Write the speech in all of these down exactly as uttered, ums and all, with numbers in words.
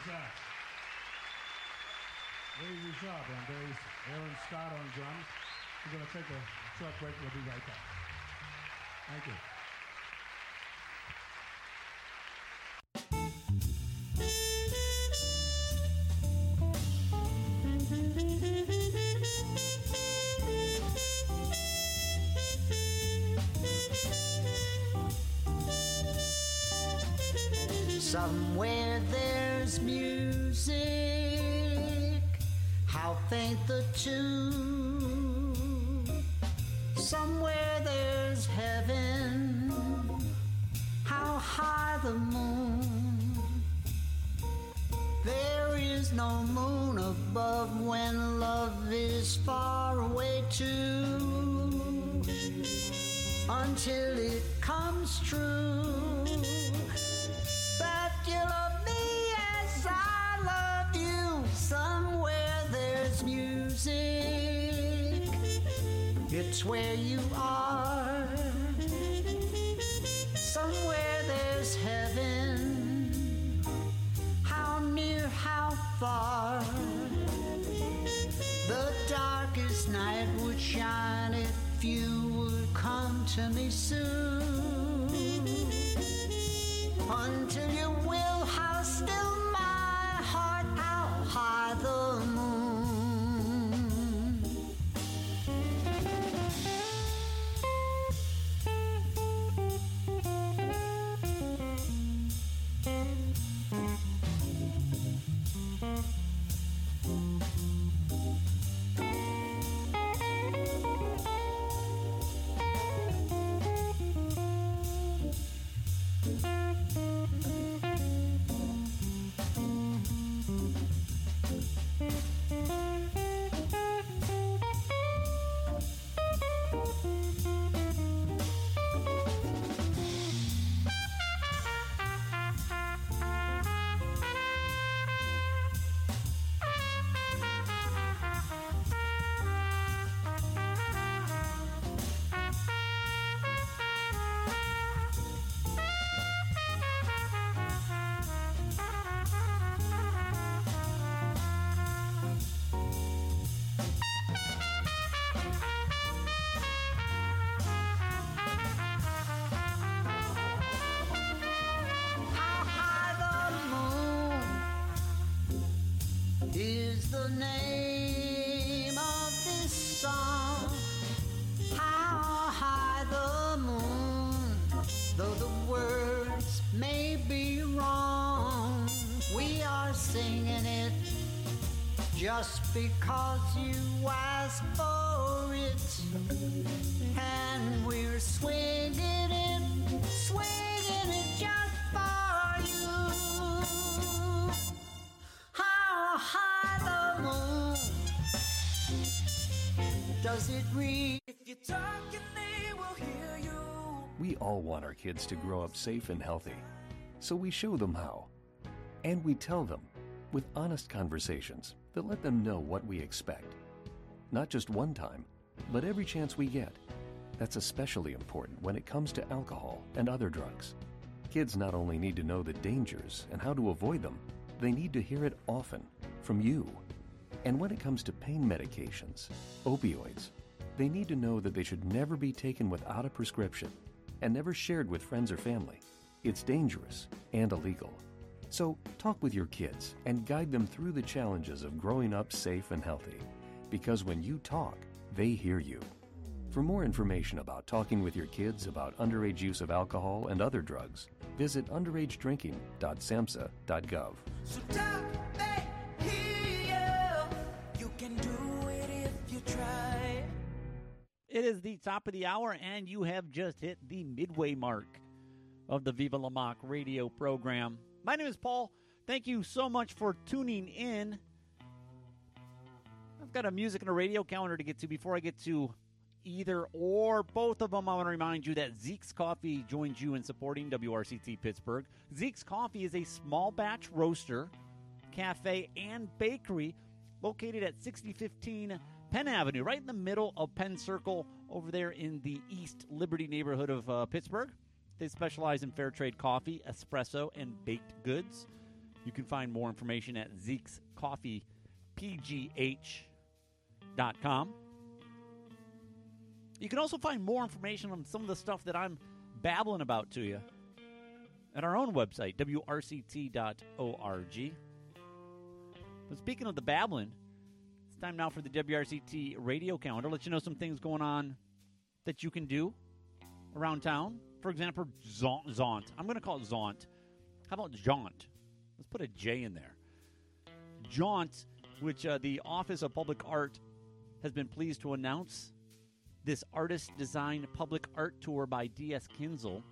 sax. Lazy Sharp on bass, Aaron Scott on drums. We're going to take a short break. We'll be right back. Thank you. Somewhere there's music, how faint the tune. Somewhere there's heaven, how high the moon. There is no moon above when love is far away too, until it comes true. You love me as I love you. Somewhere there's music, it's where you are. Somewhere there's heaven, how near, how far. The darkest night would shine if you would come to me soon. Until you will, how still my heart, how high the moon. Just because you asked for it, and we're swinging it, swinging it just for you. How high the moon does it reach? If you're talking, they will hear you. We all want our kids to grow up safe and healthy, so we show them how, and we tell them with honest conversations that let them know what we expect. Not just one time, but every chance we get. That's especially important when it comes to alcohol and other drugs. Kids not only need to know the dangers and how to avoid them, they need to hear it often from you. And when it comes to pain medications, opioids, they need to know that they should never be taken without a prescription and never shared with friends or family. It's dangerous and illegal. So talk with your kids and guide them through the challenges of growing up safe and healthy. Because when you talk, they hear you. For more information about talking with your kids about underage use of alcohol and other drugs, visit underage drinking dot samhsa dot gov. So talk, they hear you. You can do it if you try. It is the top of the hour, and you have just hit the midway mark of the Viva La Mock radio program. My name is Paul. Thank you so much for tuning in. I've got a music and a radio calendar to get to. Before I get to either or both of them, I want to remind you that Zeke's Coffee joins you in supporting W R C T Pittsburgh. Zeke's Coffee is a small batch roaster, cafe, and bakery located at sixty fifteen Penn Avenue, right in the middle of Penn Circle over there in the East Liberty neighborhood of uh, Pittsburgh. They specialize in fair trade coffee, espresso, and baked goods. You can find more information at zeeks coffee p g h dot com. You can also find more information on some of the stuff that I'm babbling about to you at our own website, w r c t dot org. But speaking of the babbling, it's time now for the W R C T radio calendar. Let you know some things going on that you can do around town. For example, Zaunt. Zaunt. I'm going to call it Zaunt. How about Jaunt? Let's put a J in there. Jaunt, which uh, the Office of Public Art has been pleased to announce, this artist-designed public art tour by D S. Kinzel.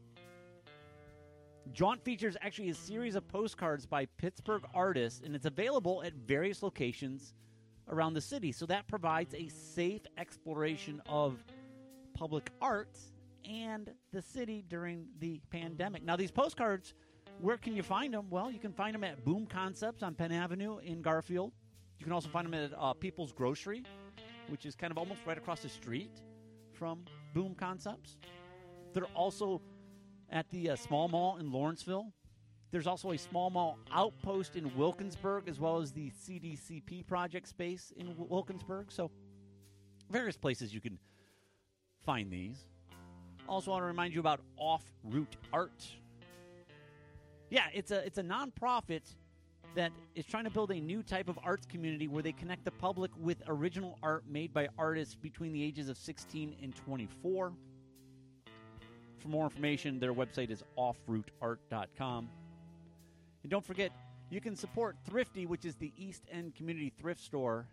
Jaunt features actually a series of postcards by Pittsburgh artists, and it's available at various locations around the city. So that provides a safe exploration of public art and the city during the pandemic. Now, these postcards, where can you find them? Well, you can find them at Boom Concepts on Penn Avenue in Garfield. You can also find them at uh, People's Grocery, which is kind of almost right across the street from Boom Concepts. They're also at the uh, Small Mall in Lawrenceville. There's also a Small Mall Outpost in Wilkinsburg, as well as the C D C P project space in w- Wilkinsburg. So various places you can find these. Also want to remind you about Off Route Art. Yeah, it's a it's a nonprofit that is trying to build a new type of arts community where they connect the public with original art made by artists between the ages of sixteen and twenty-four. For more information, their website is off route art dot com. And don't forget, you can support Thrifty, which is the East End Community Thrift Store.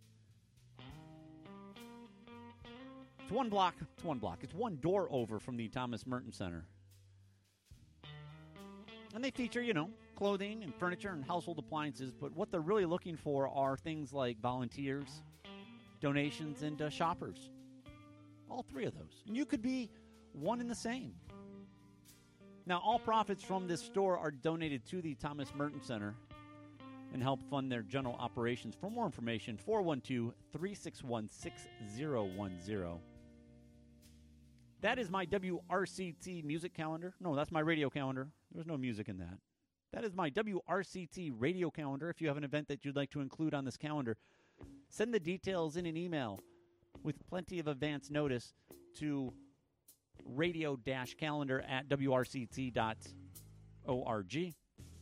It's one block. It's one block. It's one door over from the Thomas Merton Center. And they feature, you know, clothing and furniture and household appliances, but what they're really looking for are things like volunteers, donations, and uh, shoppers. All three of those. And you could be one and the same. Now, all profits from this store are donated to the Thomas Merton Center and help fund their general operations. For more information, four one two, three six one, six zero one zero. That is my W R C T music calendar. No, that's my radio calendar. There's no music in that. That is my W R C T radio calendar. If you have an event that you'd like to include on this calendar, send the details in an email with plenty of advance notice to radio-calendar at w r c t dot org. Let's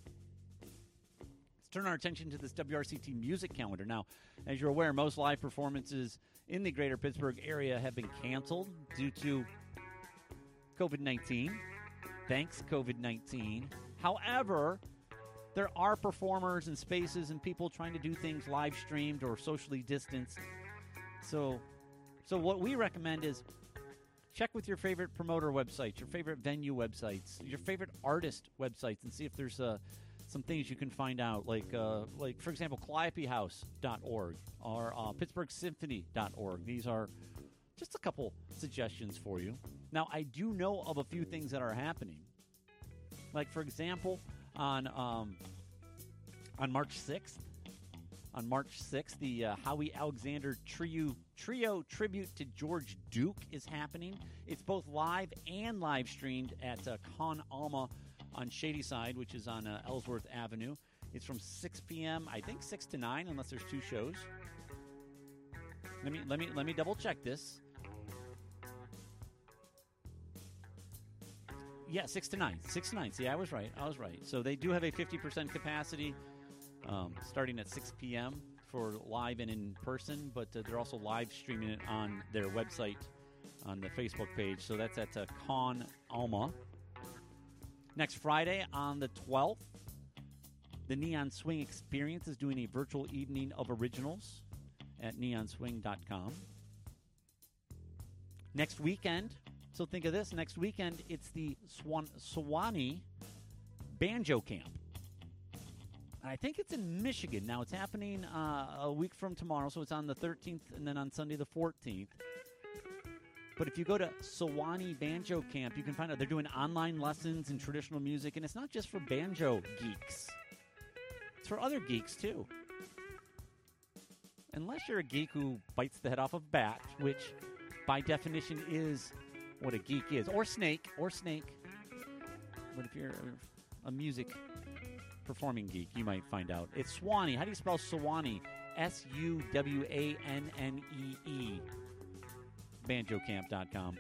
turn our attention to this W R C T music calendar. Now, as you're aware, most live performances in the greater Pittsburgh area have been canceled due to covid nineteen. Thanks, covid nineteen. However, there are performers and spaces and people trying to do things live streamed or socially distanced. So, so what we recommend is check with your favorite promoter websites, your favorite venue websites, your favorite artist websites, and see if there's uh, some things you can find out. Like, uh, like for example, calliope house dot org or uh, pittsburgh symphony dot org. These are just a couple suggestions for you. Now, I do know of a few things that are happening. Like, for example, on um, on March sixth, on March sixth, the uh, Howie Alexander Trio, Trio Tribute to George Duke is happening. It's both live and live streamed at uh, Con Alma on Shadyside, which is on uh, Ellsworth Avenue. It's from six p.m., I think six to nine, unless there's two shows. Let me let me let me double check this. Yeah, six to nine. Six to nine. See, I was right. I was right. So they do have a fifty percent capacity um, starting at six p.m. for live and in person, but uh, they're also live streaming it on their website on the Facebook page. So that's at uh, Con Alma. Next Friday on the twelfth, the Neon Swing Experience is doing a virtual evening of originals at neon swing dot com. Next weekend, so think of this, next weekend, it's the Swan, Sewanee Banjo Camp. I think it's in Michigan. Now, it's happening uh, a week from tomorrow, so it's on the thirteenth and then on Sunday the fourteenth. But if you go to Sewanee Banjo Camp, you can find out they're doing online lessons in traditional music, and it's not just for banjo geeks. It's for other geeks, too. Unless you're a geek who bites the head off of a bat, which by definition is what a geek is. Or snake, or snake. But if you're a music Performing Geek, you might find out. It's Swanee. How do you spell Swanee? S U W A N N E E. banjo camp dot com.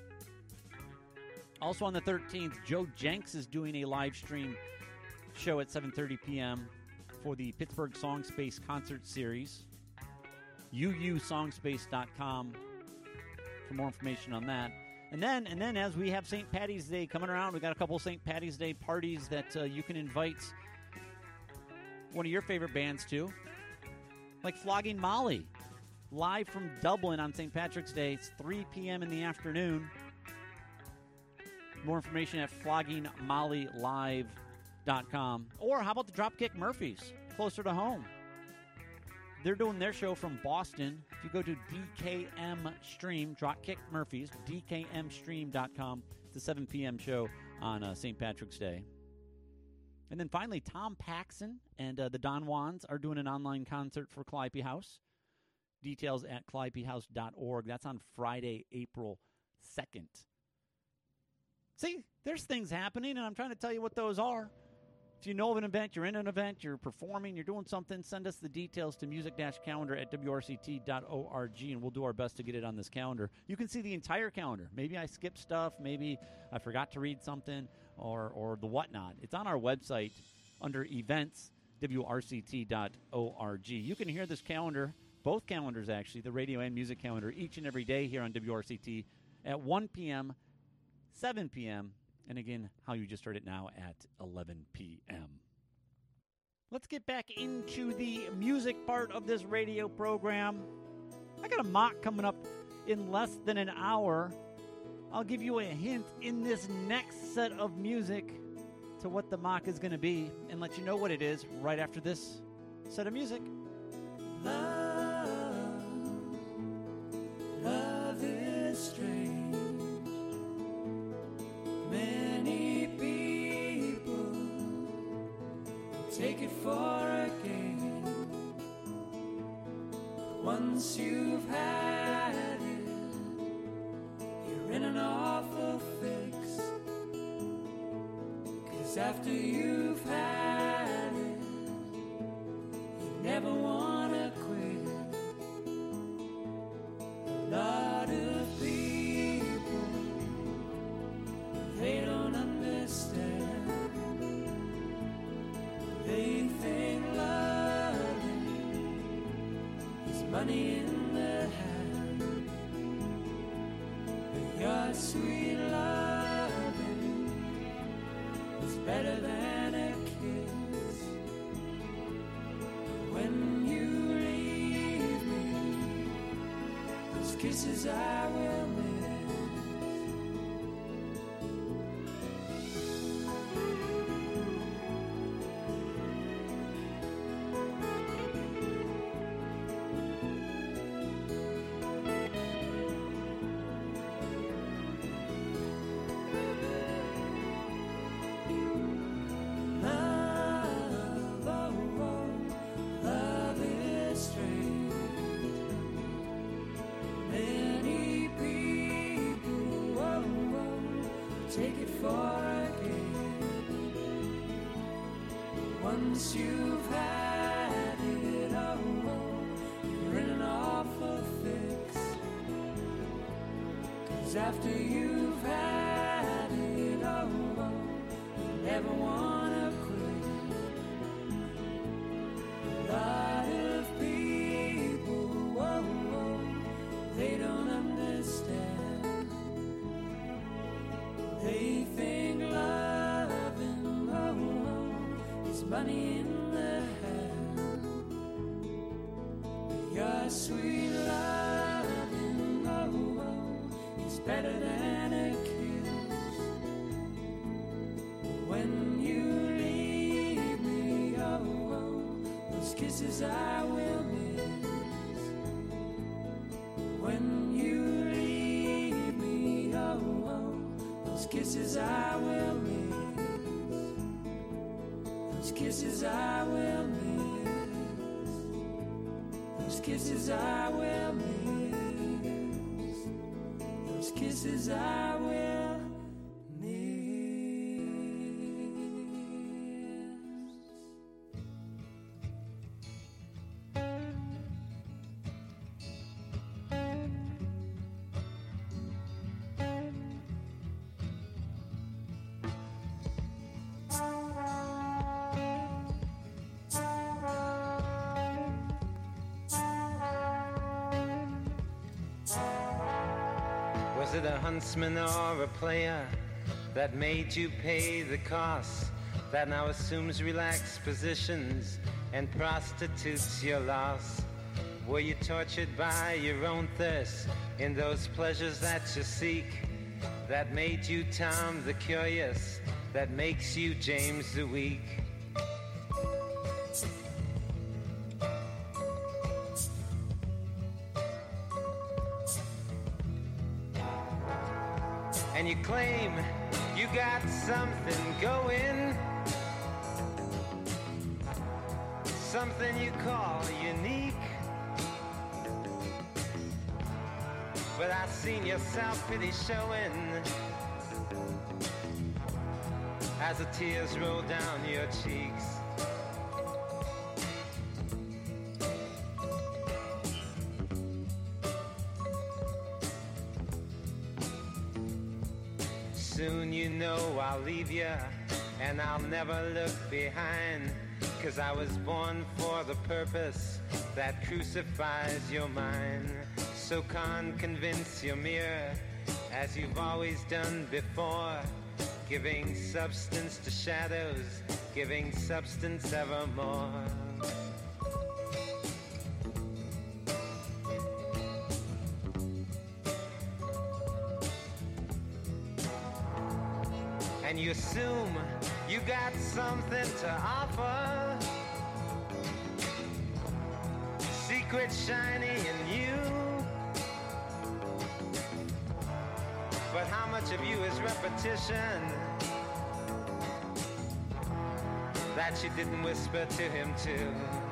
Also on the thirteenth, Joe Jenks is doing a live stream show at seven thirty p.m. for the Pittsburgh Songspace Concert Series. U U songspace dot com for more information on that. And then, and then, as we have Saint Patty's Day coming around, we got a couple Saint Patty's Day parties that uh, you can invite one of your favorite bands to, like Flogging Molly, live from Dublin on Saint Patrick's Day. It's three p.m. in the afternoon. More information at flogging molly live dot com. Or how about the Dropkick Murphys, closer to home? They're doing their show from Boston. If you go to D K M Stream, Dropkick Murphys, D K M stream dot com, it's a seven p.m. show on uh, Saint Patrick's Day. And then finally, Tom Paxson and uh, the Don Juans are doing an online concert for Calliope House. Details at calliope house dot org. That's on Friday, April second. See, there's things happening, and I'm trying to tell you what those are. If you know of an event, you're in an event, you're performing, you're doing something, send us the details to music calendar at w r c t dot org, and we'll do our best to get it on this calendar. You can see the entire calendar. Maybe I skipped stuff. Maybe I forgot to read something or, or the whatnot. It's on our website under events, w r c t dot org. You can hear this calendar, both calendars actually, the radio and music calendar, each and every day here on W R C T at one p.m., seven p.m., and again, how you just heard it now at eleven p.m. Let's get back into the music part of this radio program. I got a mock coming up in less than an hour. I'll give you a hint in this next set of music to what the mock is going to be and let you know what it is right after this set of music. Love, love is strange. Many people take it for a game. Once you've had it, you're in an awful fix. 'Cause after you've had it, you never wanna quit. A lot of people, they don't understand. They think loving is money in their hand. But your sweet loving is better than a kiss. When you leave me, those kisses I will miss. Take it for a game. Once you've had it, oh, oh, you're in an awful fix. 'Cause after you've had it, oh, oh, you never wanna quit. A lot of people, oh, oh, they don't understand. They think loving, oh, oh, is money in their hand. Your sweet loving, oh, oh, is better than a kiss. When you leave me, oh, oh, those kisses I will miss. When you leave me, oh, oh, those kisses I will miss. Those kisses I will miss. Those kisses I will miss. Those kisses I will miss. Was it a huntsman or a player that made you pay the cost, that now assumes relaxed positions and prostitutes your loss? Were you tortured by your own thirst in those pleasures that you seek, that made you Tom the Curious, that makes you James the Weak? And you claim you got something going, something you call unique. But I seen your self-pity showing as the tears roll down your cheeks. Soon you know I'll leave you, and I'll never look behind, 'cause I was born for the purpose that crucifies your mind. So can't convince your mirror, as you've always done before, giving substance to shadows, giving substance evermore. And you assume you got something to offer, secret shiny in you. But how much of you is repetition that you didn't whisper to him too?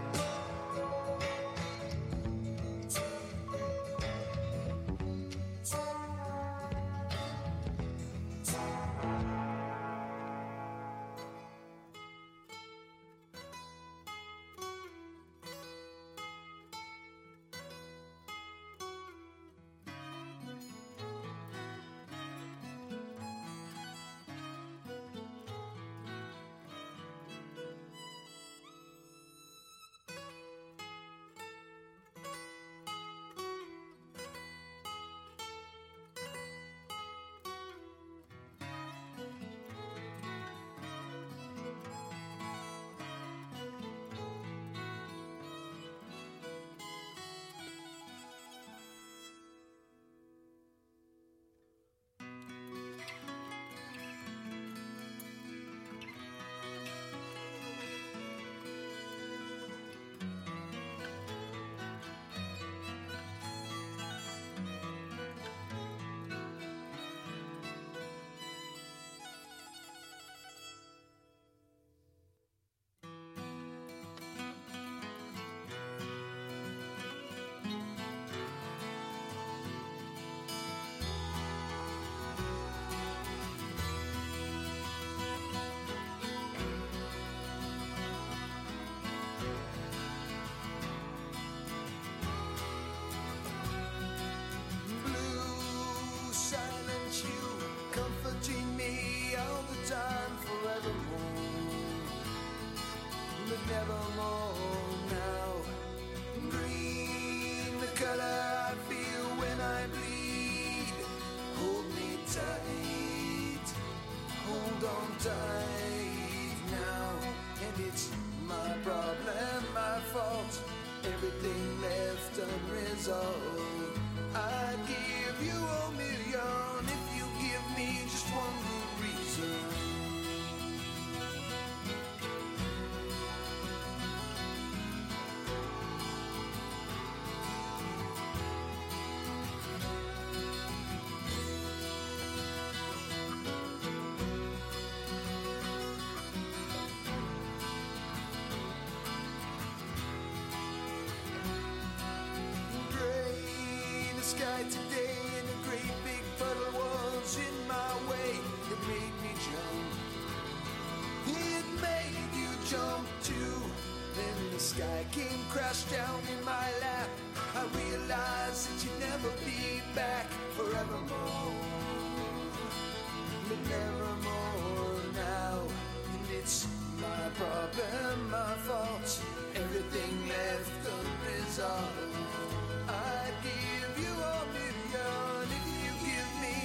Comforting me all the time, forevermore, but nevermore now. Green, the color I feel when I bleed. Hold me tight, hold on tight now. And it's my problem, my fault, everything left unresolved. I'd give you a million if you give me just one good reason. Gray, the sky today and a great big puddle was in my way. It made me jump. It made you jump too. Then the sky came crash down in my lap. I realized that you'd never be back forevermore, but nevermore now. And it's my problem, my fault, everything left unresolved. I'd give you a million if you give me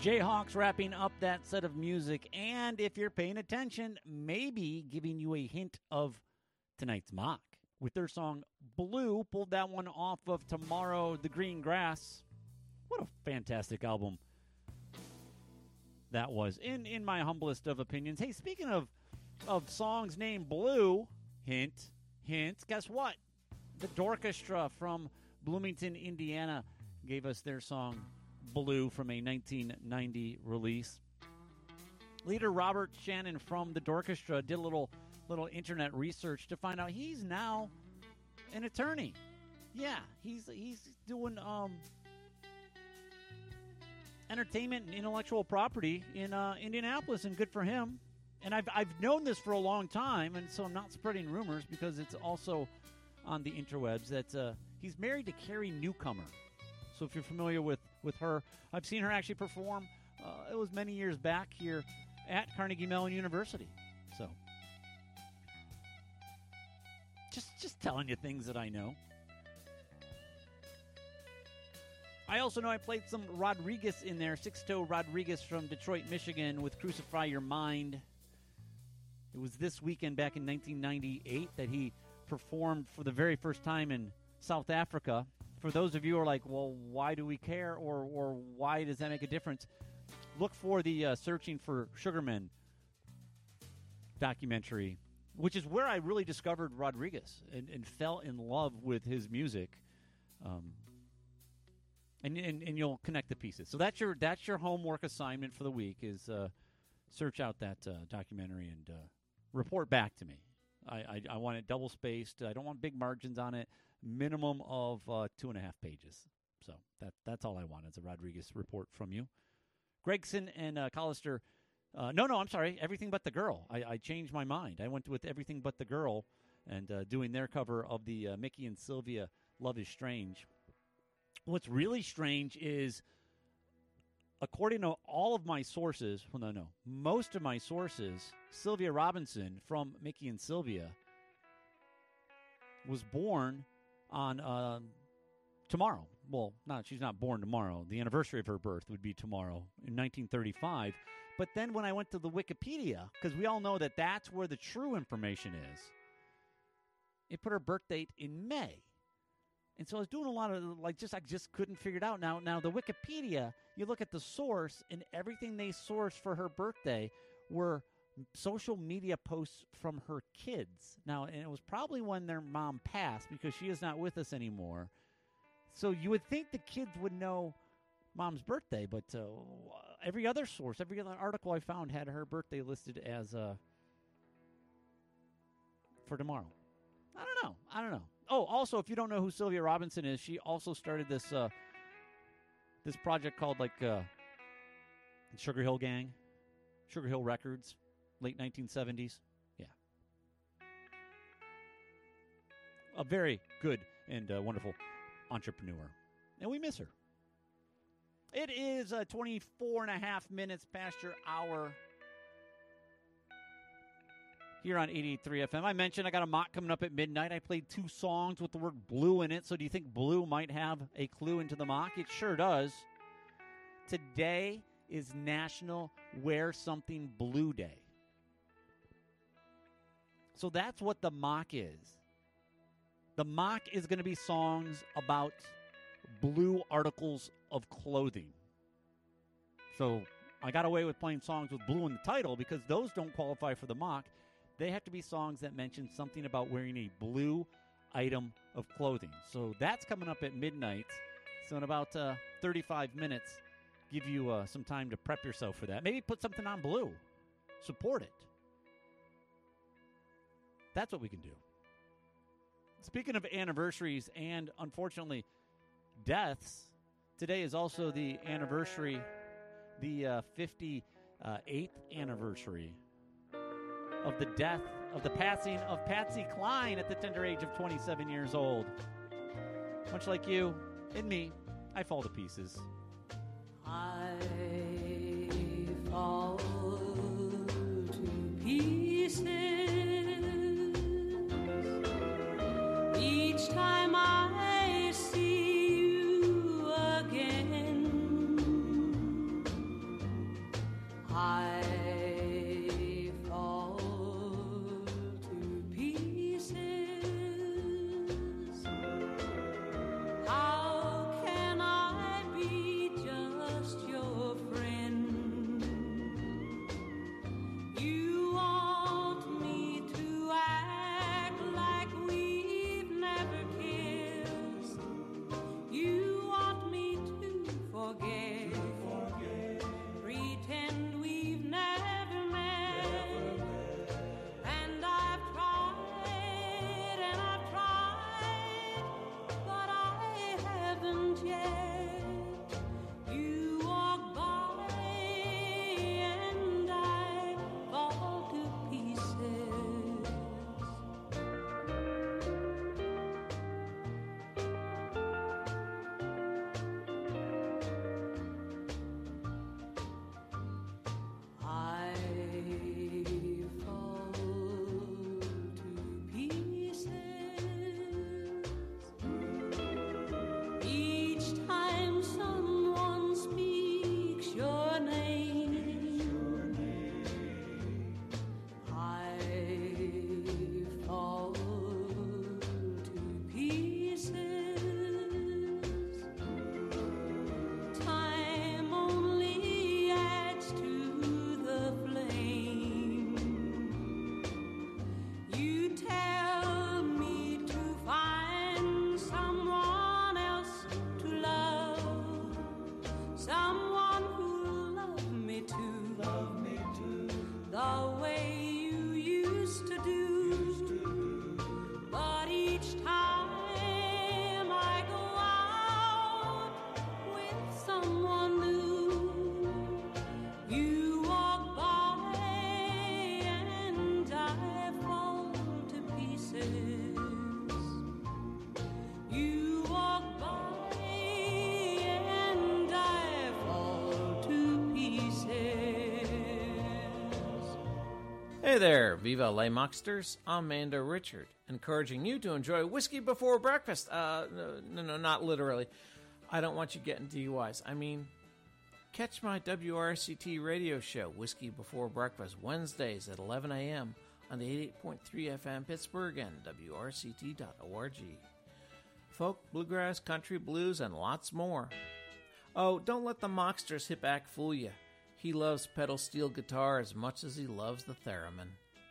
Jayhawks wrapping up that set of music, and if you're paying attention, maybe giving you a hint of tonight's mock with their song Blue. Pulled that one off of Tomorrow, The Green Grass. What a fantastic album that was, in in my humblest of opinions. Hey, speaking of of songs named Blue, hint, hint, guess what? The Dorchestra from Bloomington, Indiana, gave us their song Blue from a nineteen ninety release. Leader Robert Shannon from the Dorchestra did a little little internet research to find out he's now an attorney. Yeah, he's he's doing um, entertainment and intellectual property in uh, Indianapolis, and good for him. And I've I've known this for a long time, and so I'm not spreading rumors because it's also on the interwebs that uh, he's married to Carrie Newcomer. So if you're familiar with, with her, I've seen her actually perform. Uh, it was many years back here at Carnegie Mellon University. So just just telling you things that I know. I also know I played some Rodriguez in there, Sixto Rodriguez from Detroit, Michigan, with Crucify Your Mind. It was this weekend back in nineteen ninety-eight that he performed for the very first time in South Africa. For those of you who are like, well, why do we care, or or why does that make a difference? Look for the uh, Searching for Sugarman documentary, which is where I really discovered Rodriguez and, and fell in love with his music. Um, and, and and you'll connect the pieces. So that's your that's your homework assignment for the week is uh, search out that uh, documentary and uh, report back to me. I, I, I want it double spaced. I don't want big margins on it. Minimum of uh, two and a half pages. So that that's all I want is a Rodriguez report from you. Gregson and uh, Collister. Uh, no, no, I'm sorry. Everything But the Girl. I, I changed my mind. I went with Everything But the Girl and uh, doing their cover of the uh, Mickey and Sylvia Love is Strange. What's really strange is, according to all of my sources, well, no, no, most of my sources, Sylvia Robinson from Mickey and Sylvia was born on uh, tomorrow. Well, not she's not born tomorrow. The anniversary of her birth would be tomorrow in nineteen thirty-five. But then when I went to the Wikipedia, because we all know that that's where the true information is, it put her birth date in May. And so I was doing a lot of, like, just I just couldn't figure it out. Now, now the Wikipedia, you look at the source, and everything they sourced for her birthday were social media posts from her kids. Now, and it was probably when their mom passed, because she is not with us anymore. So you would think the kids would know Mom's birthday, but uh, every other source, every other article I found had her birthday listed as uh, for tomorrow. I don't know. I don't know. Oh, also, if you don't know who Sylvia Robinson is, she also started this uh, this project called like uh, Sugar Hill Gang, Sugar Hill Records, late nineteen seventies. Yeah, a very good and uh, wonderful entrepreneur, and we miss her. It is uh, twenty-four and a half minutes past your hour here on eighty-eight point three F M. I mentioned I got a mock coming up at midnight. I played two songs with the word blue in it, so do you think blue might have a clue into the mock? It sure does. Today is National Wear Something Blue Day. So that's what the mock is. The mock is going to be songs about blue articles of clothing. So I got away with playing songs with blue in the title because those don't qualify for the mock. They have to be songs that mention something about wearing a blue item of clothing. So that's coming up at midnight. So in about uh, thirty-five minutes, give you uh, some time to prep yourself for that. Maybe put something on blue. Support it. That's what we can do. Speaking of anniversaries and, unfortunately, deaths, today is also the anniversary, the uh, fifty-eighth anniversary of the death, of the passing of Patsy Cline at the tender age of twenty-seven years old. Much like you and me, I fall to pieces. I fall to pieces each time I see you again. I fall to pieces. How can I be just your friend? You want me to act like we've never kissed. You want me to forget, pretend we've never met. And I've tried and I've tried, but I haven't yet. You walk by and I fall to pieces. I fall to pieces each time someone speaks your name. I fall to pieces. Time only adds to the flame. You tell me to find someone else to love, someone who'll love me too, love me too, the way you used to do. But each time I go out with someone new, you walk by and I fall to pieces. You walk by and I fall to pieces. Hey there, Viva Les Mocksters. I'm Amanda Richard, encouraging you to enjoy whiskey before breakfast. Uh, no, no, no, not literally. I don't want you getting D U Is. I mean, catch my W R C T radio show, Whiskey Before Breakfast, Wednesdays at eleven a.m. on the eighty-eight point three F M Pittsburgh and W R C T dot org. Folk, bluegrass, country, blues, and lots more. Oh, don't let the Mocksters hit back fool you. He loves pedal steel guitar as much as he loves the theremin.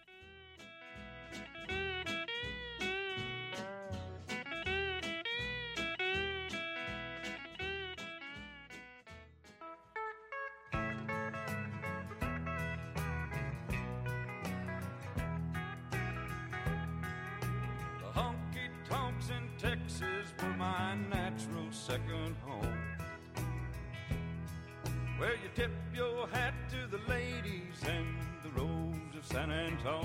The honky tonks in Texas were my natural second home, where you tip your hat to the ladies and the roads of San Antone.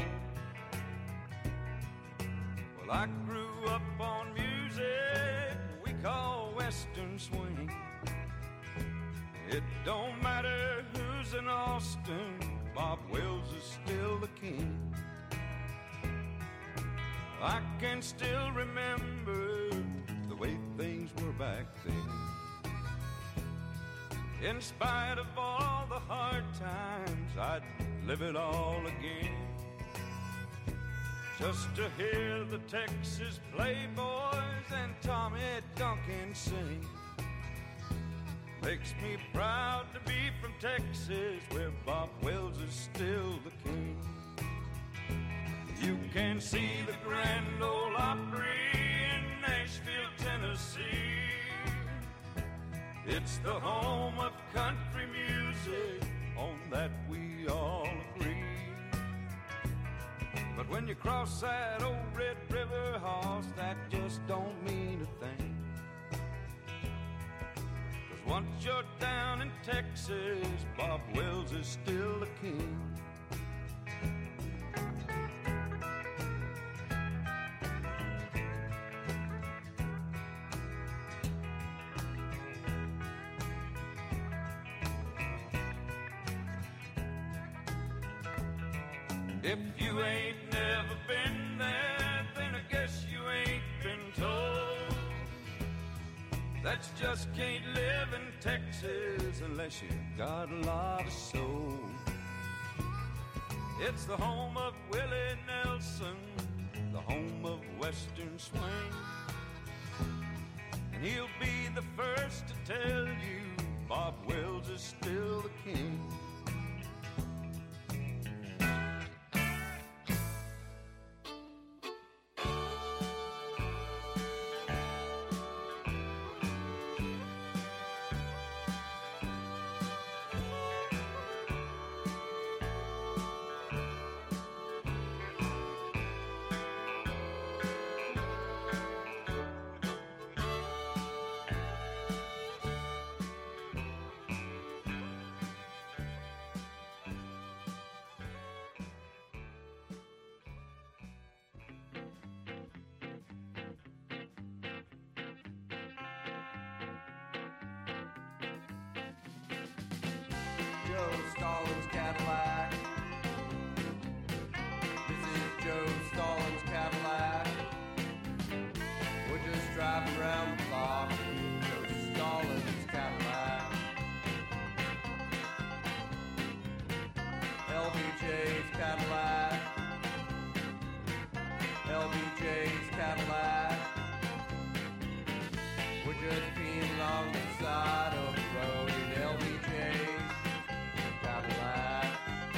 Well, I grew up on music we call Western swing. It don't matter who's in Austin, Bob Wills is still the king. I can still remember the way things were back then. In spite of all the hard times, I'd live it all again. Just to hear the Texas Playboys and Tommy Duncan sing makes me proud to be from Texas, where Bob Wills is still the king. You can see the Grand Ole Opry in Nashville, Tennessee. It's the home of country music, on that we all agree. But when you cross that old Red River, hoss, that just don't mean a thing. 'Cause once you're down in Texas, Bob Wills is still the king. If you ain't never been there, then I guess you ain't been told. That's just can't live in Texas unless you got a lot of soul. It's the home of Willie Nelson, the home of Western swing. And he'll be the first to tell you Bob Wills is still the king. Joe Stallings Cadillac. This is Joe Stallings Cadillac. We're just driving around the block in Joe Stallings Cadillac. L B J's Cadillac. L B J's Cadillac. We're just peeing along the side of the road in L B J's Cadillac.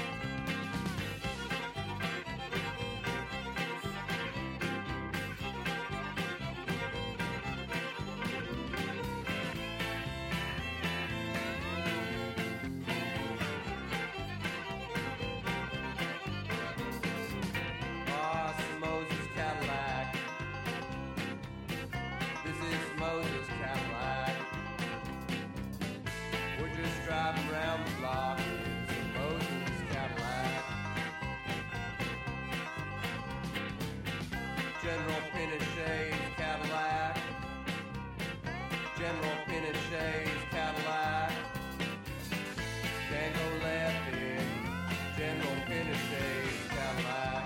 Boss Moses Cadillac. This is Moses Cadillac. We're just driving around the block in some Moses Cadillac. General Pinochet's Cadillac. General Pinochet's Cadillac. Can't go left in General Pinochet's Cadillac.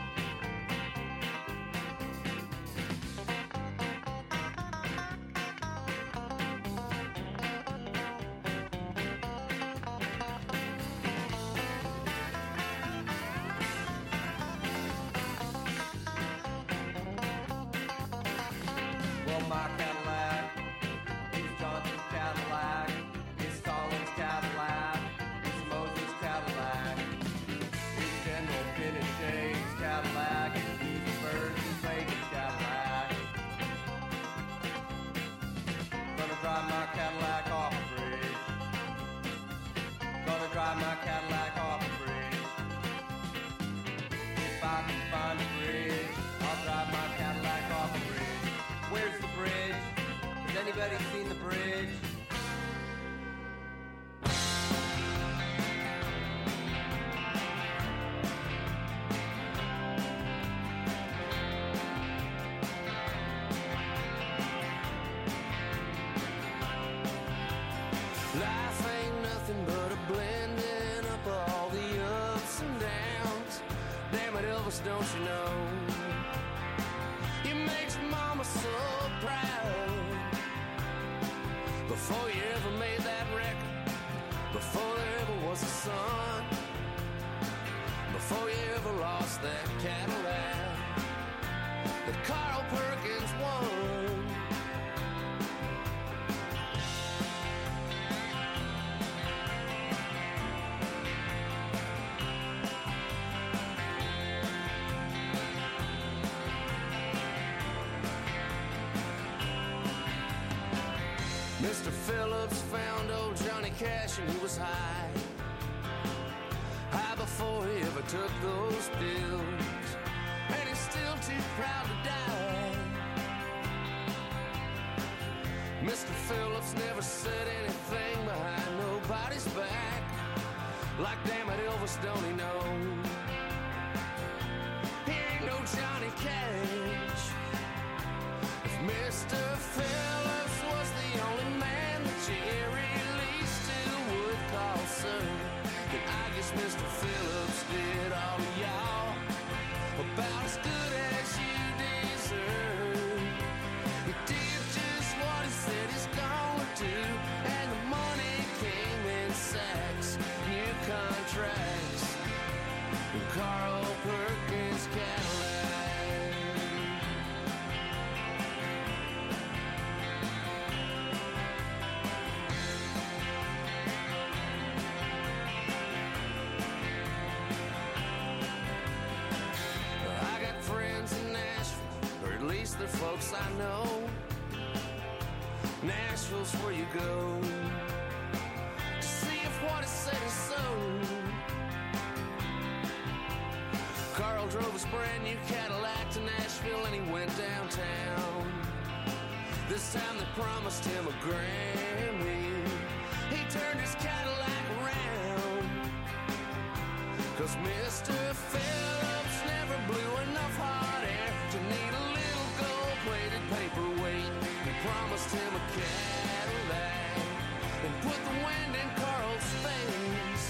Well, my Cadillac is Johnson's Cadillac. It's Stallings Cadillac. It's Moses Cadillac. It's General Pinochet's Cadillac. It's Duesenberg's and Reagan's Cadillac. Gonna drive my Cadillac off the bridge. Gonna drive my Cadillac off the bridge. If I can find a bridge, I'll drive my Cadillac off the bridge. Where's the bridge? Has anybody seen the bridge? Life ain't nothing but a blending up of all the ups and downs. Damn it, Elvis, don't you know? You makes mama so proud. Before you ever made that record, before there ever was a sun, before you ever lost that Cadillac that Carl Perkins won. Mister Phillips found old Johnny Cash and he was high. High before he ever took those pills. And he's still too proud to die. Mister Phillips never said anything behind nobody's back. Like damn it, Elvis, don't he know? He ain't no Johnny Cash. If Mister Phillips was the only man that Jerry Lee still would call sir, then I guess Mister Phillips did all of y'all about as good as you deserve. He did just what he said he's gonna do, and the money came in sacks, new contracts, and tracks, I know. Nashville's where you go to see if what is said is so. Carl drove his brand new Cadillac to Nashville and he went downtown. This time they promised him a Grammy. He turned his Cadillac around, 'cause Mister Phillips never blew enough hot air to need a little gold-plated paperweight. He promised him a Cadillac and put the wind in Carl's face.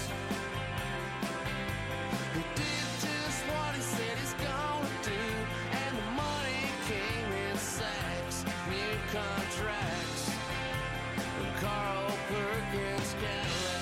He did just what he said he's gonna do, and the money came in sacks, new contracts, and Carl Perkins Cadillac.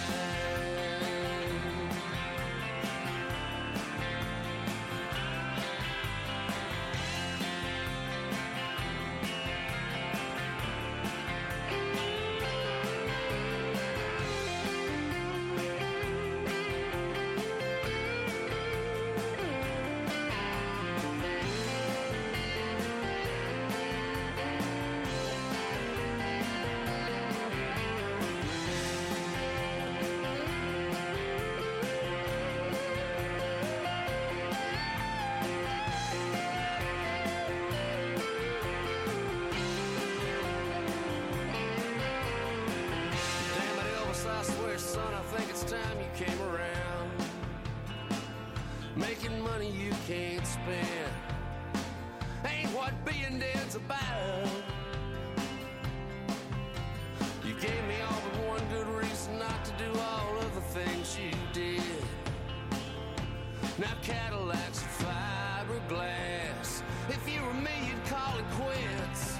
Making money you can't spend ain't what being dead's about. You gave me all but one good reason not to do all of the things you did. Now Cadillacs are fiberglass. If you were me, you'd call it quits.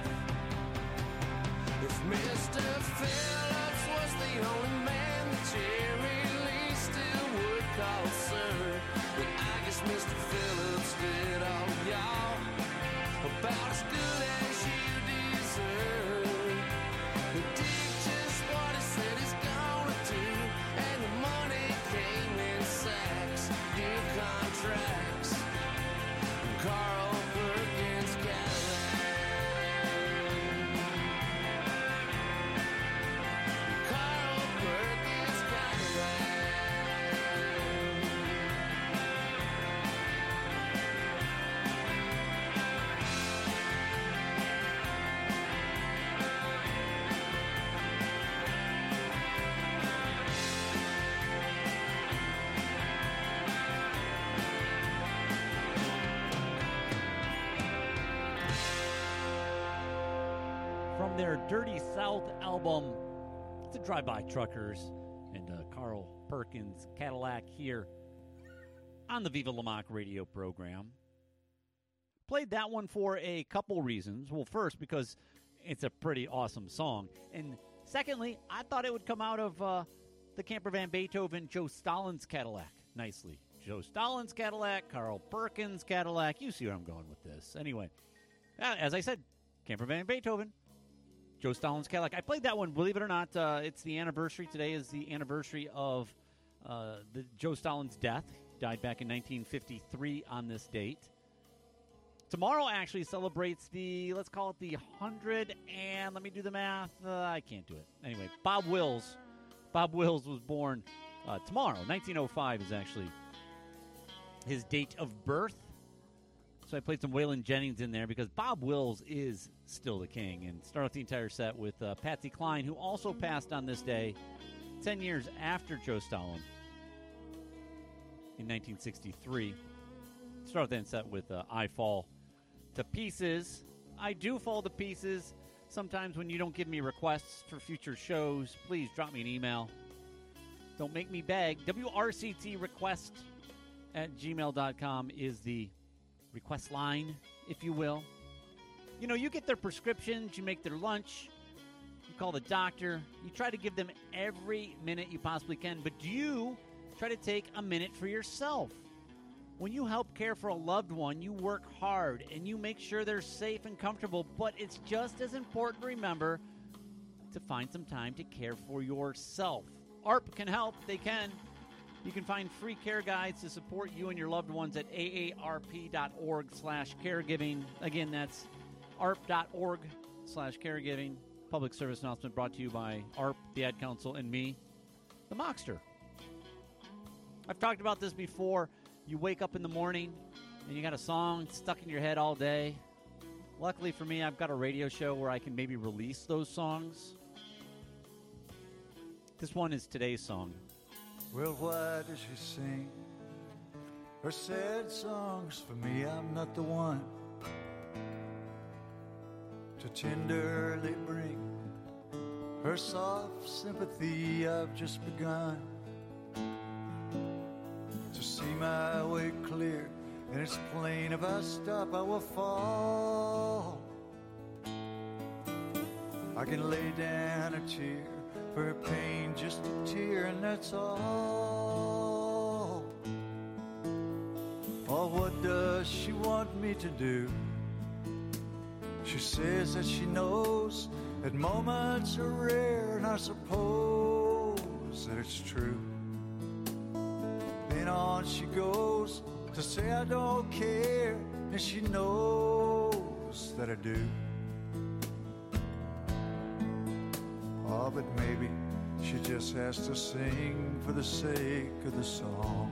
If Mister Phillips was the only man that Jerry Lee still would call sir, but I guess Mister Phillips did all of y'all about as good as you deserve. He did just what he said he's gonna do, and the money came in sacks, new contracts, Carl Perkins Cadillac. Carl Perkins Cadillac. From their Dirty South album, it's a Drive-By Truckers and uh, Carl Perkins Cadillac here on the Viva La Mock radio program. Played that one for a couple reasons. Well, first, because it's a pretty awesome song. And secondly, I thought it would come out of uh, the Camper Van Beethoven, Joe Stalin's Cadillac nicely. Joe Stalin's Cadillac, Carl Perkins Cadillac. You see where I'm going with this. Anyway, uh, as I said, Camper Van Beethoven, Joe Stalin's Cadillac. I played that one, believe it or not. Uh, it's the anniversary. Today is the anniversary of uh, the Joe Stalin's death. He died back in nineteen fifty-three on this date. Tomorrow actually celebrates the, let's call it the hundred, and let me do the math. Uh, I can't do it. Anyway, Bob Wills. Bob Wills was born uh, tomorrow. nineteen oh five is actually his date of birth. So I played some Waylon Jennings in there because Bob Wills is still the king. And start off the entire set with uh, Patsy Cline, who also passed on this day ten years after Joe Stalin in nineteen sixty-three. Start off that set with uh, I Fall to Pieces. I do fall to pieces. Sometimes when you don't give me requests for future shows, please drop me an email. Don't make me beg. W R C T request at gmail dot com is the request line, if you will. You know, you get their prescriptions, you make their lunch, you call the doctor, you try to give them every minute you possibly can, but do you try to take a minute for yourself? When you help care for a loved one, you work hard and you make sure they're safe and comfortable, but it's just as important to remember to find some time to care for yourself. A R P can help. They can. You can find free care guides to support you and your loved ones at A A R P dot org slash caregiving. Again, that's A arp.org slash caregiving. Public service announcement brought to you by A R P, the Ad Council, and me, the Mockster. I've talked about this before. You wake up in the morning and you got a song stuck in your head all day. Luckily for me, I've got a radio show where I can maybe release those songs. This one is today's song. Well, why does she sing her sad songs for me? I'm not the one to tenderly bring her soft sympathy. I've just begun to see my way clear, and it's plain if I stop I will fall. I can lay down a tear for her pain, just a tear, and that's all. Oh, what does she want me to do? She says that she knows that moments are rare, and I suppose that it's true. Then on she goes to say I don't care, and she knows that I do. Oh, but maybe she just has to sing for the sake of the song.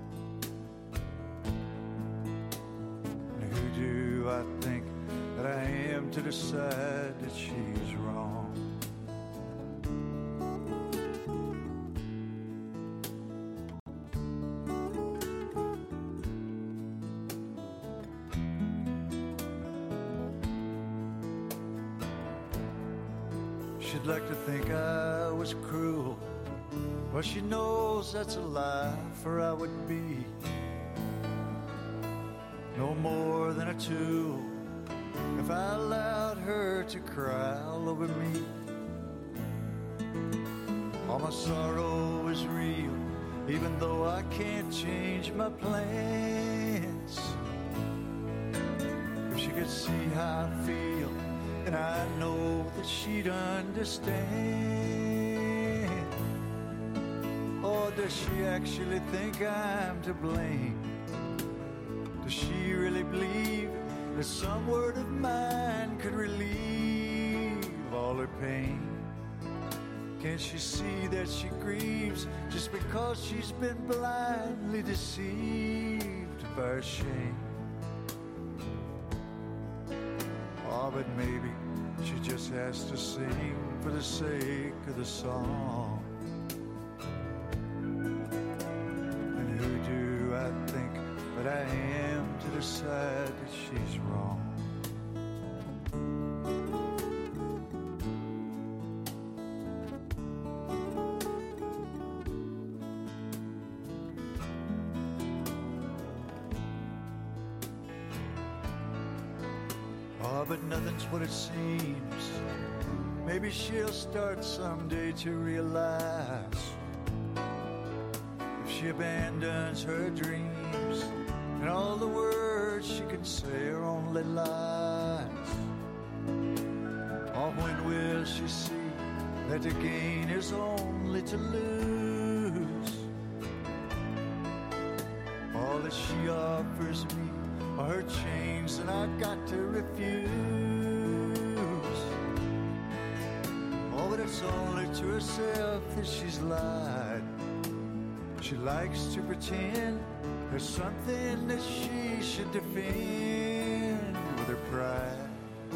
And who do I think that I am to decide that she's wrong? She'd like to think I was cruel. Well, she knows that's a lie, for I would be no more than a tool if I allowed her to cry all over me. All my sorrow is real, even though I can't change my plans. If she could see how I feel, and I know that she'd understand. Or does she actually think I'm to blame? Does she really believe that some word of mine could relieve all her pain? Can't she see that she grieves just because she's been blindly deceived by her shame? Oh, but maybe she just has to sing for the sake of the song. And who do I think that I am to decide that she's wrong? Oh, but nothing's what it seems. Maybe she'll start someday to realize if she abandons her dreams and all the words she can say are only lies. Oh, when will she see that to gain is only to lose? All that she offers me are her chains, and I got to refuse. Oh, but it's only to herself that she's lied. She likes to pretend there's something that she should defend with her pride.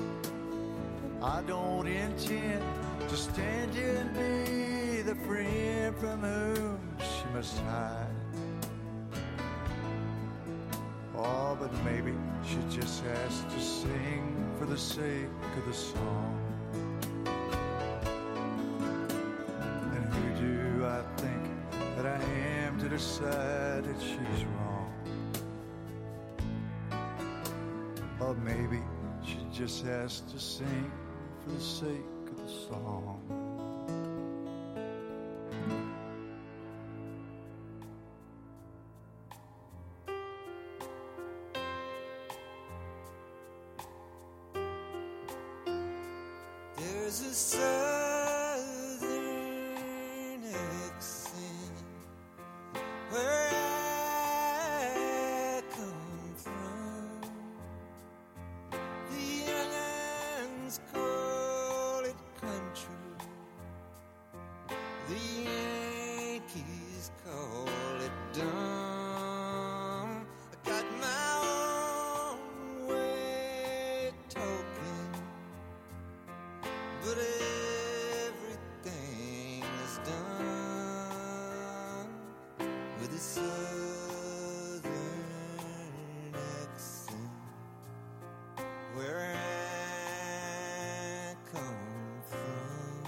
I don't intend to stand here and be the friend from whom she must hide. Oh, but maybe she just has to sing for the sake of the song. And who do I think that I am to decide that she's wrong? Or maybe she just has to sing for the sake of the song. There's a southern accent where I come from. The young accent where I come from.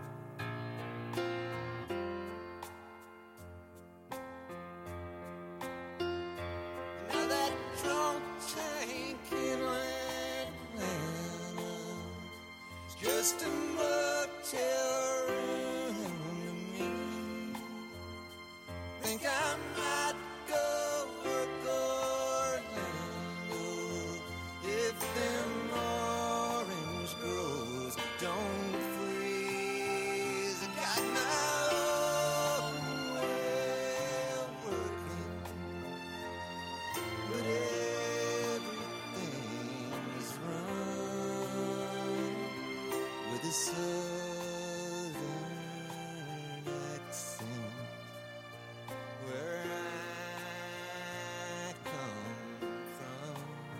Now that drunk tank in Atlanta is just a motel room to me. Think I might go work Orlando if them orange groves don't freeze. I got my own way of working, but everything is run with a southern accent where I come from.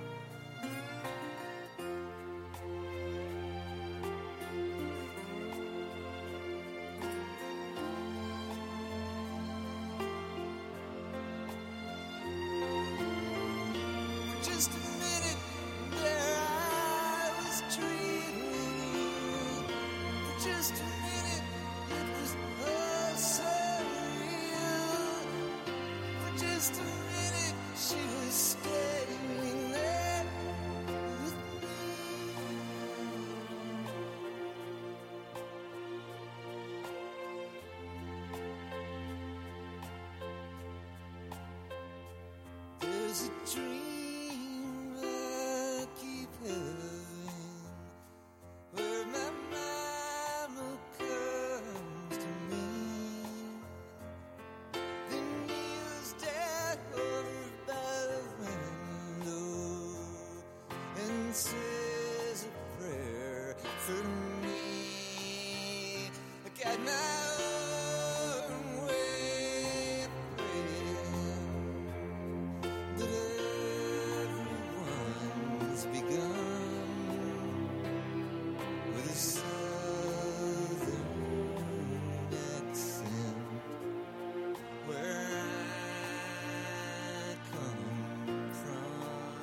For just a minute there I was dreaming you. For just a minute it was all so real. For just a minute she was standing there with me. There's a dream I keep having where my mama comes to me, then kneels down over by the window and says a prayer for me. I got my own way of praying, but everyone's begun with a southern accent where I come from.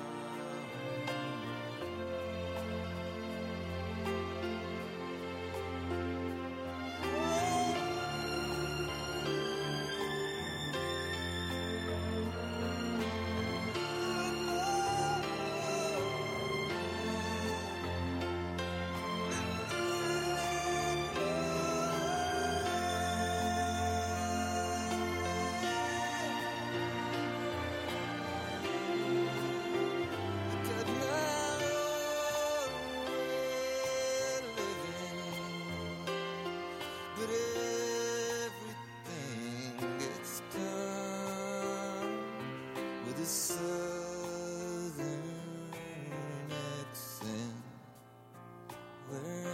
Got my own way of living, but everything gets done with a southern accent where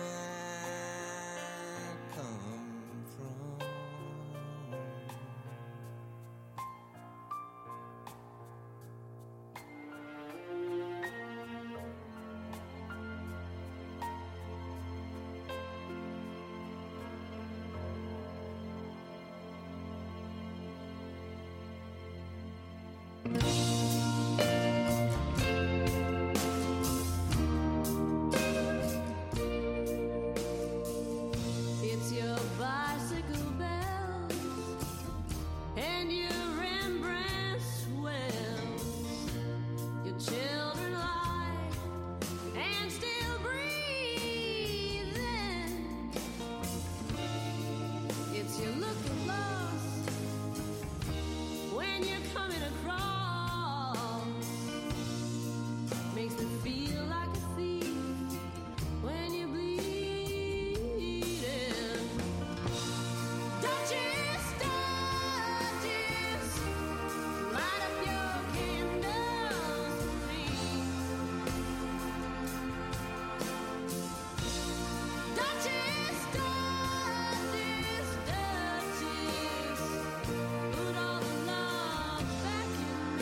I come from. It's your bicycle bells and your Rembrandt swells. Your children lie and still breathing. It's your looking lost when you're coming across. Makes me feel like a thief when you're bleeding. Duchess, Duchess, light up your candles for me. Duchess, Duchess, Duchess, put all the love back in me.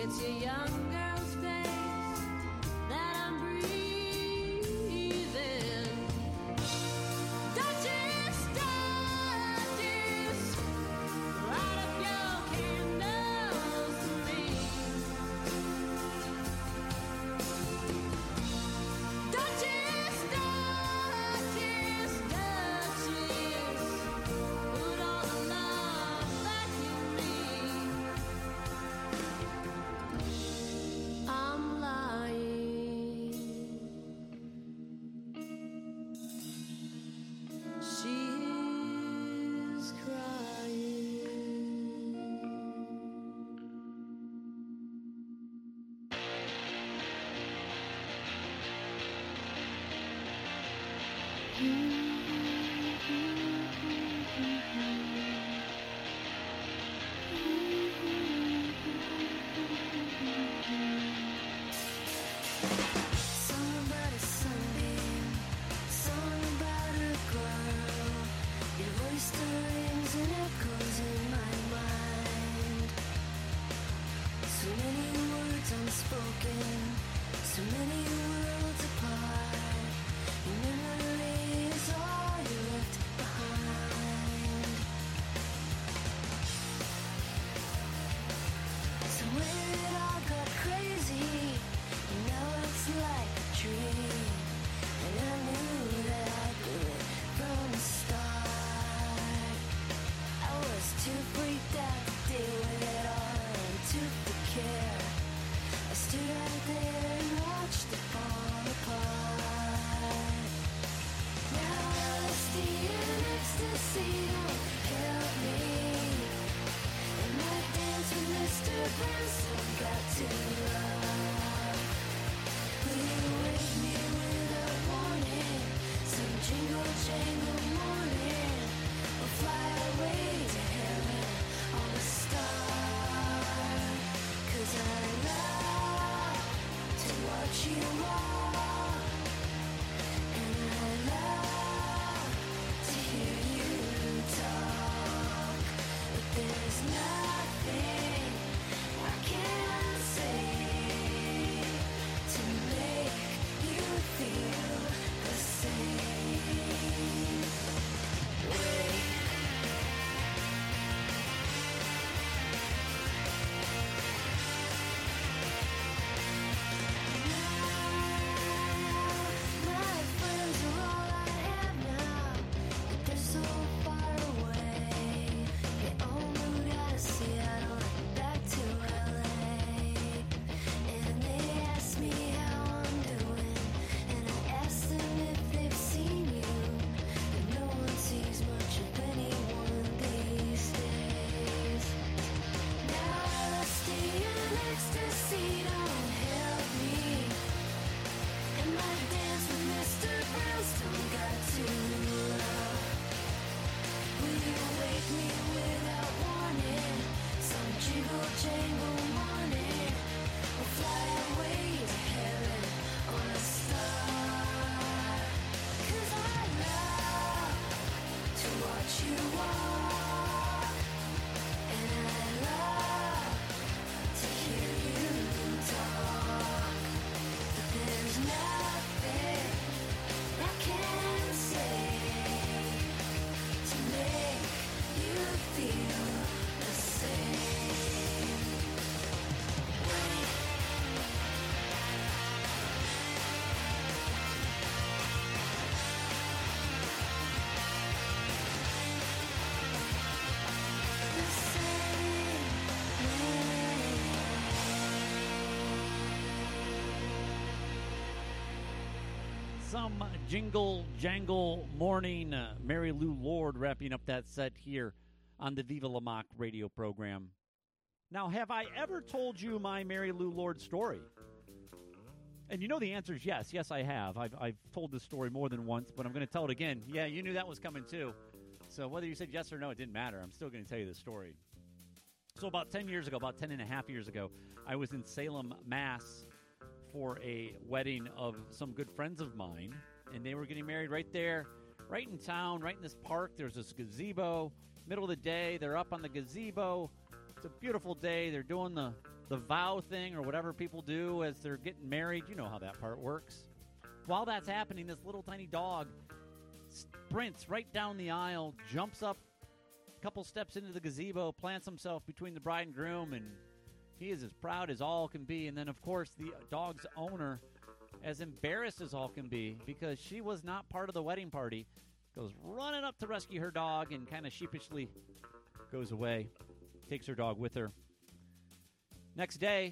It's a young girl's face that I'm breathing. Duchess, Duchess, light up your candles for me. Duchess, Duchess, Duchess, put all the love back in me. I'm lying. She's crying. Song about a sunbeam, song about a girl. Your voice still rings and echoes in my mind. So many words unspoken, so many worlds apart. Your memory is all you left behind. So when it all got crazy, now it's like a dream. And I knew that I'd do it from the start. I was too freaked out to deal with it all and took the care. I stood out there and watched it fall apart. Now honesty and ecstasy don't help me. And my dance with Mister Branson got too rough. Will you wake me without warning? Some jingle jangle morning, or fly away to heaven on a star. 'Cause I love to watch you walk, and I love to hear you talk. But there's nothing I can say to make you feel the same way. My friends are all I have now, but they're so far away. They all moved out of Seattle and back to L A. And they ask me how I'm doing, and I ask them if they've seen you. And no one sees much of anyone these days. Now L S D and ecstasy don't help me. And my dance with Mister Brownstone got too rough. Will you wake me without warning? Some jingle jangle morning, or fly away to heaven on a star. 'Cause I love to watch you walk, and I love to hear you talk. But there's nothing I can say to make you feel the same way. The same Some jingle jangle morning. Uh, Mary Lou Lord wrapping up that set here on the Viva La Mock radio program. Now, have I ever told you my Mary Lou Lord story? And you know the answer is yes. Yes, I have. I've, I've told this story more than once, but I'm going to tell it again. Yeah, you knew that was coming too. So whether you said yes or no, it didn't matter. I'm still going to tell you the story. So about ten years ago, about ten and a half years ago, I was in Salem, Mass for a wedding of some good friends of mine, and they were getting married right there, right in town, right in this park. There's this gazebo, middle of the day. They're up on the gazebo. It's a beautiful day. They're doing the the vow thing or whatever people do as they're getting married. You know how that part works. While that's happening, this little tiny dog sprints right down the aisle, jumps up a couple steps into the gazebo, plants himself between the bride and groom, and he is as proud as all can be. And then, of course, the dog's owner, as embarrassed as all can be because she was not part of the wedding party, goes running up to rescue her dog and kind of sheepishly goes away, takes her dog with her. Next day,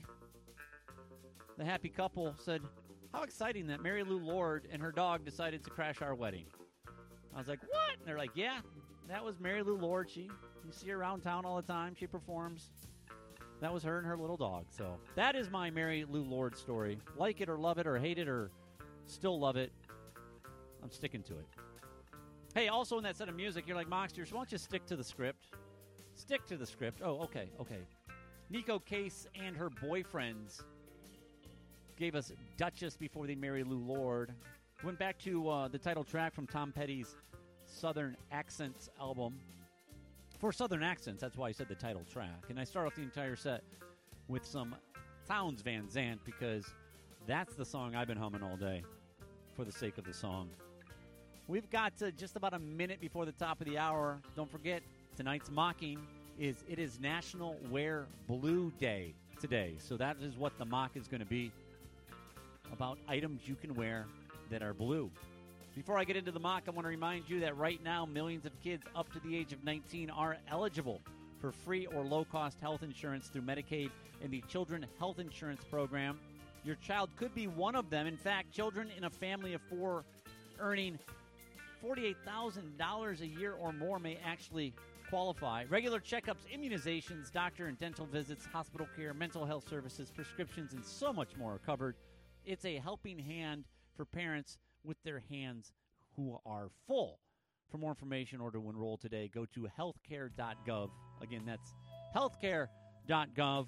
the happy couple said, how exciting that Mary Lou Lord and her dog decided to crash our wedding. I was like, what? And they're like, yeah, that was Mary Lou Lord. She, you see her around town all the time. She performs. That was her and her little dog. So that is my Mary Lou Lord story. Like it or love it or hate it or still love it, I'm sticking to it. Hey, also in that set of music, you're like, Moxsters, why don't you stick to the script? Stick to the script. Oh, okay, okay. Nico Case and her boyfriends gave us Duchess before they married Lou Lord. Went back to uh, the title track from Tom Petty's Southern Accents album. For Southern Accents, that's why I said the title track. And I start off the entire set with some Townes Van Zandt because that's the song I've been humming all day for the sake of the song. We've got uh, just about a minute before the top of the hour. Don't forget, tonight's mocking is it is National Wear Blue Day today. So that is what the mock is going to be, about items you can wear that are blue. Before I get into the mock, I want to remind you that right now, millions of kids up to the age of nineteen are eligible for free or low-cost health insurance through Medicaid and the Children Health Insurance Program. Your child could be one of them. In fact, children in a family of four earning forty-eight thousand dollars a year or more may actually qualify. Regular checkups, immunizations, doctor and dental visits, hospital care, mental health services, prescriptions, and so much more are covered. It's a helping hand for parents with their hands who are full. For more information or to enroll today, go to healthcare dot gov. Again, that's healthcare dot gov.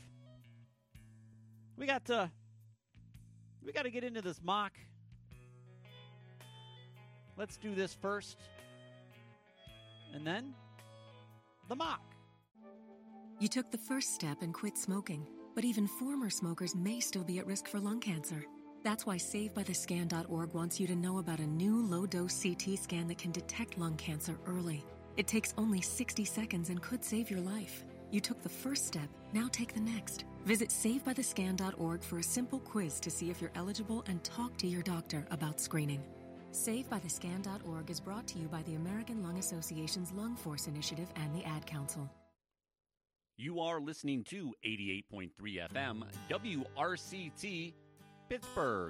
We got to we got to get into this mock. Let's do this first, and then the mock. You took the first step and quit smoking, but even former smokers may still be at risk for lung cancer. That's why Save By The Scan dot org wants you to know about a new low-dose C T scan that can detect lung cancer early. It takes only sixty seconds and could save your life. You took the first step, now take the next. Visit Save By The Scan dot org for a simple quiz to see if you're eligible and talk to your doctor about screening. Save By The Scan dot org is brought to you by the American Lung Association's Lung Force Initiative and the Ad Council. You are listening to eighty-eight point three F M W R C T Pittsburgh.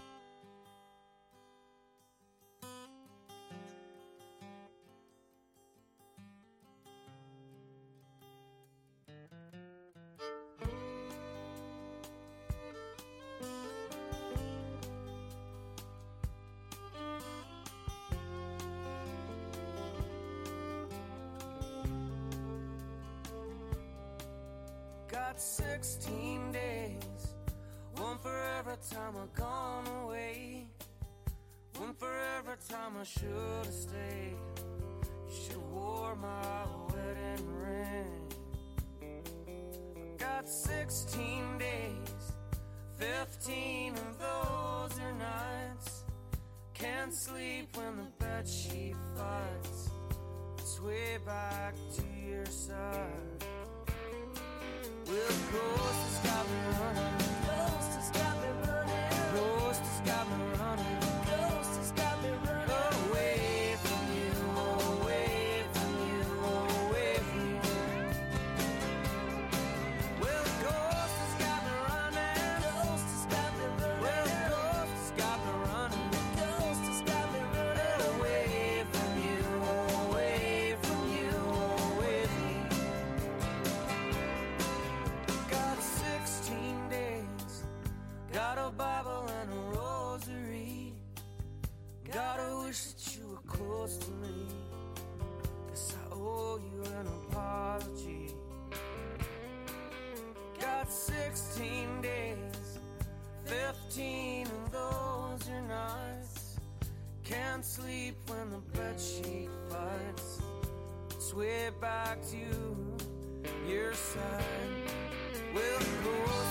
Got sixteen days, one for every time I've gone away, one for every time I should have stayed. You should have wore my wedding ring. Got sixteen days, fifteen of those are nights. Can't sleep when the bedsheet fights. Sway back to your side. Well, the ghost has got me running. The ghost has got me running. The ghost has got me running. The ghost has got me running. Away from you, away from you, away from you. Well, the ghost has got me running. The ghost has got me running. Well, the ghost has got me running. The ghost has got me running. Away from you, away from you, away from you. Got sixteen days, got a Bible and a rosary. Gotta wish that you were close to me, 'cause I owe you an apology. Got sixteen days, fifteen of those are nights. Can't sleep when the bedsheet fights. Sway back to your side. Well, the ghost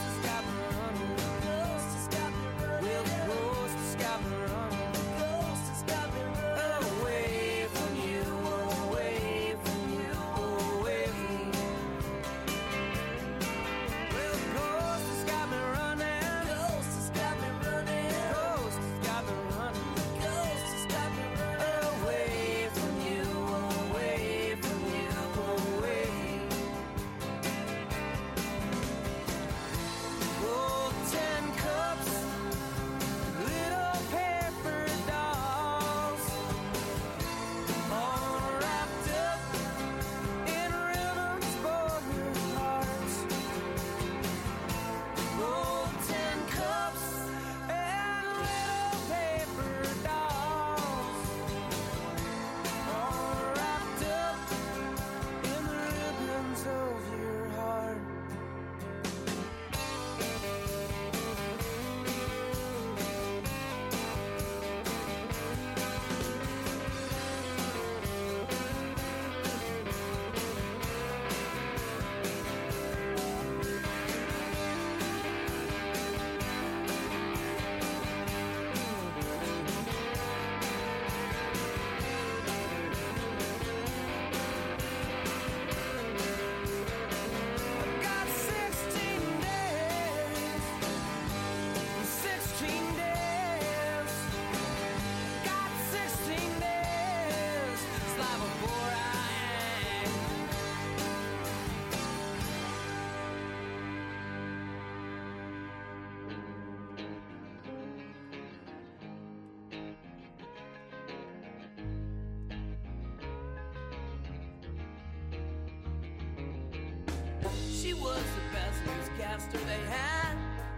was the best newscaster they had.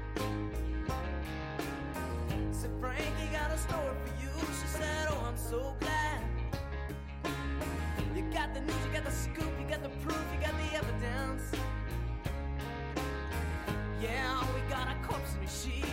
Said, Frankie got a story for you. She said, oh, I'm so glad. You got the news, you got the scoop, you got the proof, you got the evidence. Yeah, we got a corpse in a sheet.